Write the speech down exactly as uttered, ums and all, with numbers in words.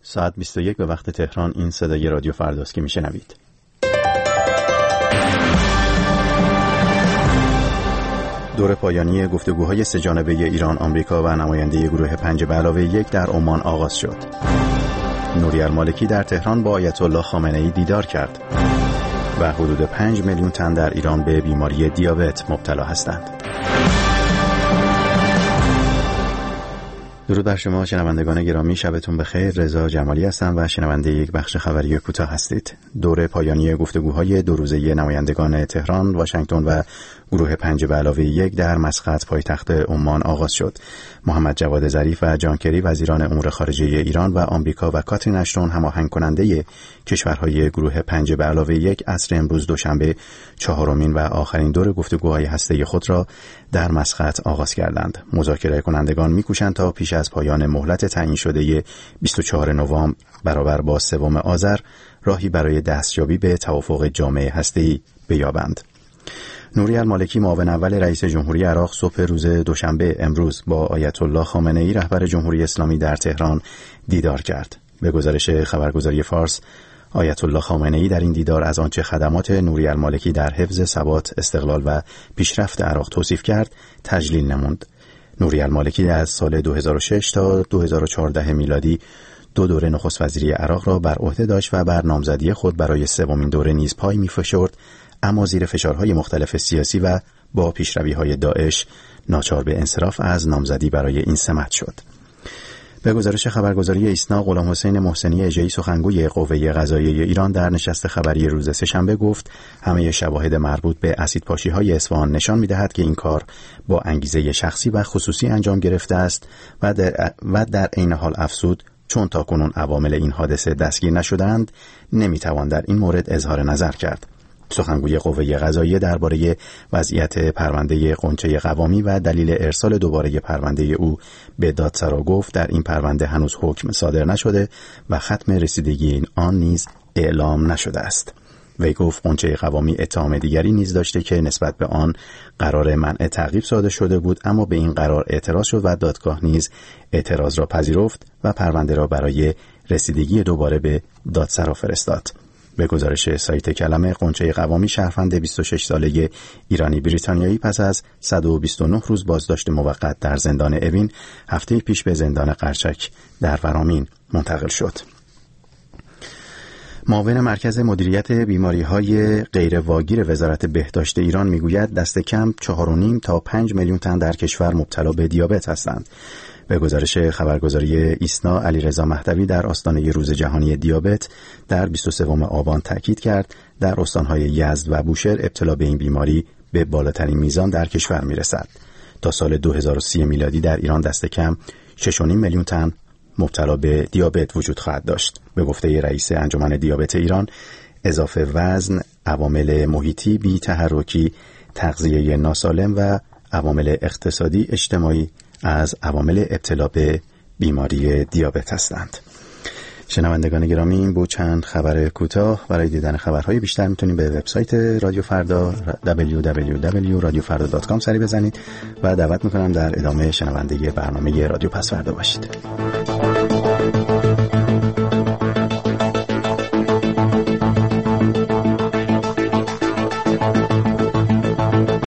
ساعت بیست و یک به وقت تهران. این صدای رادیو فرداست که میشنوید. دور پایانی گفتگوهای سه‌جانبه ایران، آمریکا و نماینده گروه پنج به علاوه یک در عمان آغاز شد. نوری المالکی در تهران با آیت الله خامنه‌ای دیدار کرد و حدود پنج میلیون تن در ایران به بیماری دیابت مبتلا هستند. درود بر شما شنوندگان گرامی، شبتون بخیر. رضا جمالی هستم و شنونده یک بخش خبری کوتاه هستید. دور پایانی گفتگوهای دو روزه نمایندگان تهران، واشنگتن و گروه پنج به علاوه یک در مسقط پایتخت عمان آغاز شد. محمد جواد ظریف و جان کری وزیران امور خارجه ایران و آمریکا و کاترین اشتون هماهنگ کننده کشورهای گروه پنج به علاوه یک عصر امروز دوشنبه چهارمین و آخرین دور گفتگوهای هسته‌ای خود را در مسقط آغاز کردند. مذاکره کنندگان می‌کوشند تا پیش از پایان مهلت تعیین شده بیست و چهارم نوامبر برابر با سوم آذر راهی برای دستیابی به توافق جامع هسته‌ای بیابند. نوری المالکی معاون اول رئیس جمهوری عراق صبح روز دوشنبه امروز با آیت الله خامنه‌ای رهبر جمهوری اسلامی در تهران دیدار کرد. به گزارش خبرگزاری فارس، آیت الله خامنه‌ای در این دیدار از آنچه خدمات نوری المالکی در حفظ ثبات، استقلال و پیشرفت عراق توصیف کرد تجلیل نمود. نوری المالکی از سال دو هزار و شش تا دو هزار و چهارده میلادی دو دوره نخست وزیری عراق را بر عهده داشت و بر نامزدی خود برای سومین دوره نیز پای می‌فشرد، اما زیر فشارهای مختلف سیاسی و با پیشروی‌های داعش ناچار به انصراف از نامزدی برای این سمت شد. به گزارش خبرگزاری ایسنا، غلام حسین محسنی اژه‌ای سخنگوی قوه قضاییه ایران در نشست خبری روز سه‌شنبه گفت همه شواهد مربوط به اسیدپاشی‌های اصفهان نشان می‌دهد که این کار با انگیزه شخصی و خصوصی انجام گرفته است و در و در عین حال افزود چون تاکنون عوامل این حادثه دستگیر نشدند نمی‌توان در این مورد اظهار نظر کرد. سخنگوی قوه قضاییه درباره وضعیت پرونده غنچه قوامی و دلیل ارسال دوباره پرونده او به دادسرا گفت در این پرونده هنوز حکم صادر نشده و ختم رسیدگی آن نیز اعلام نشده است. وی گفت غنچه قوامی اتهام دیگری نیز داشته که نسبت به آن قرار منع تعقیب صادر شده بود، اما به این قرار اعتراض شد و دادگاه نیز اعتراض را پذیرفت و پرونده را برای رسیدگی دوباره به دادسرا فرستاد. به گزارش سایت کلمه، غنچه قوامی شهروند بیست و شش ساله ایرانی بریتانیایی پس از صد و بیست و نه روز بازداشت موقت در زندان اوین هفته پیش به زندان قرچک در ورامین منتقل شد. معاون مرکز مدیریت بیماری‌های غیر واگیر وزارت بهداشت ایران میگوید دست کم چهار و نیم تا پنج میلیون تن در کشور مبتلا به دیابت هستند. به گزارش خبرگزاری ایسنا، علیرضا مهدوی در آستانه روز جهانی دیابت در بیست و سوم آبان تاکید کرد در استان‌های یزد و بوشهر ابتلا به این بیماری به بالاترین میزان در کشور میرسد. تا سال دو هزار و سی میلادی در ایران دست کم شش و نیم میلیون تن مبتلا به دیابت وجود خواهد داشت. به گفته رئیس انجمن دیابت ایران، اضافه وزن، عوامل محیطی، بی تحرکی، تغذیه ناسالم و عوامل اقتصادی اجتماعی از عوامل ابتلا به بیماری دیابت هستند. شنوندگان گرامی، این بود چند خبر کوتاه. برای دیدن خبرهای بیشتر میتونید به وبسایت رادیو فردا دبلیو دبلیو دبلیو دات رادیو فردا دات کام سری بزنید و دعوت میکنم در ادامه شنونده برنامه رادیو پس فردا باشید.